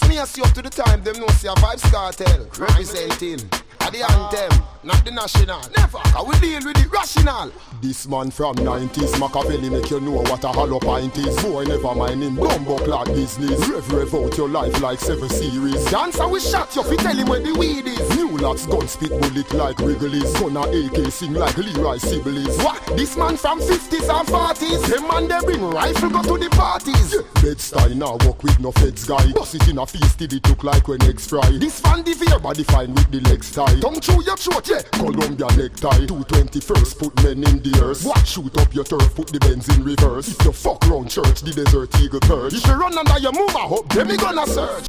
me a see up to the time, them know see a Vybz Kartel representing at the anthem, not the national. Never, I will deal with the rational. This man from 90s, Machiavelli make you know what a hollow pint is. Boy, never mind him, bumbo clock business. Rev out your life like 7 series. Dancer we shot you, fi tell him where the weed is. New locks, gun spit bullet like Wrigley's. Gonna AK sing like Leroy Sibbles. What? This man from 50s and 40s. Them man they bring rifle go to the parties. Yeah. Bed-Stuy now walk with no feds guy. Bust it in a feast till it look like when eggs fry. This fan the veer body fine with the legs tie. Tongue through your throat, yeah. Columbia necktie. 221st put men in the earth. What? Shoot up your turf, put the Benz in reverse. If you fuck round church, the Desert Eagle perch. If you run under your move, I hope them me gonna search.